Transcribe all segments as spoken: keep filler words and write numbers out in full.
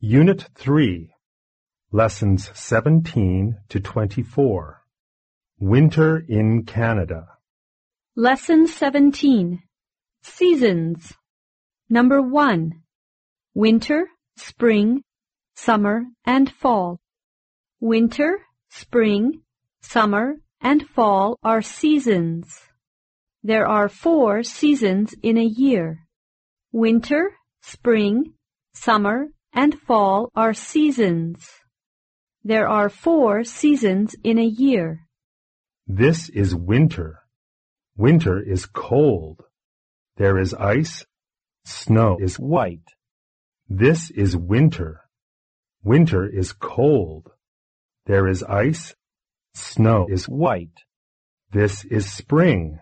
Unit three, Lessons seventeen to twenty-four. Winter in Canada. Lesson seventeen. Seasons. Number one. Winter, spring, summer, and fall. Winter, spring, summer, and fall are seasons. There are four seasons in a year. Winter, spring, summer, and fall are seasons. There are four seasons in a year. This is winter. Winter is cold. There is ice. Snow is white. This is winter. Winter is cold. There is ice. Snow is white. This is spring.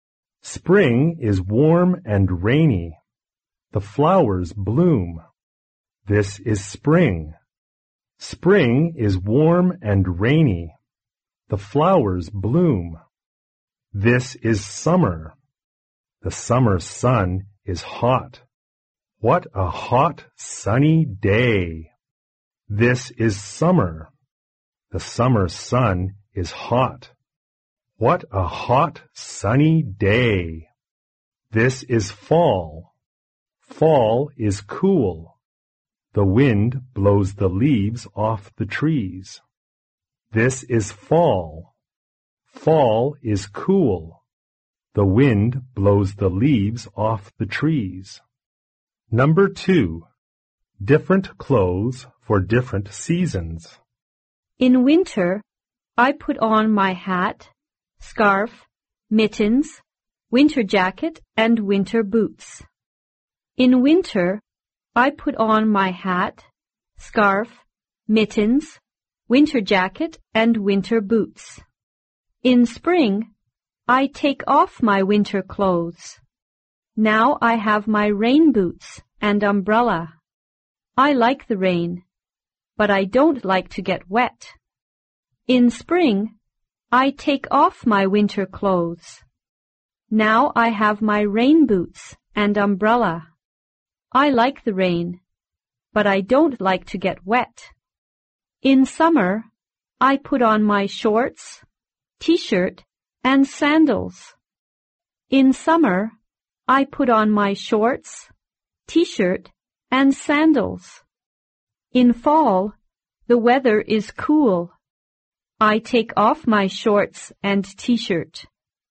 Spring is warm and rainy. The flowers bloom. This is spring. Spring is warm and rainy. The flowers bloom. This is summer. The summer sun is hot. What a hot, sunny day! This is summer. The summer sun is hot. What a hot, sunny day! This is fall. Fall is cool. The wind blows the leaves off the trees. This is fall. Fall is cool. The wind blows the leaves off the trees. Number two. Different clothes for different seasons. In winter, I put on my hat, scarf, mittens, winter jacket, and winter boots. In winter, I put on my hat, scarf, mittens, winter jacket, and winter boots. In spring, I take off my winter clothes. Now I have my rain boots and umbrella. I like the rain, but I don't like to get wet. In spring, I take off my winter clothes. Now I have my rain boots and umbrella. I like the rain, but I don't like to get wet. In summer, I put on my shorts, t-shirt, and sandals. In summer, I put on my shorts, t-shirt, and sandals. In fall, the weather is cool. I take off my shorts and t-shirt.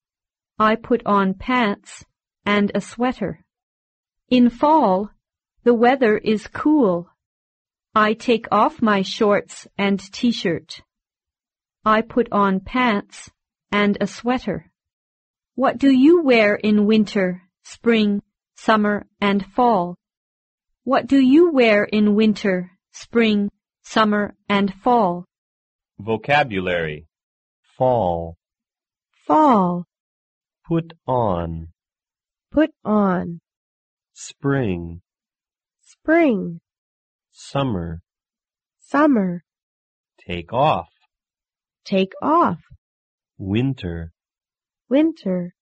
I put on pants and a sweater. In fall, the weather is cool. I take off my shorts and t-shirt. I put on pants and a sweater. What do you wear in winter, spring, summer, and fall? What do you wear in winter, spring, summer, and fall? Vocabulary. Fall. Fall. Put on. Put on. Spring. Spring. Summer. Summer. Take off. Take off. Winter. Winter.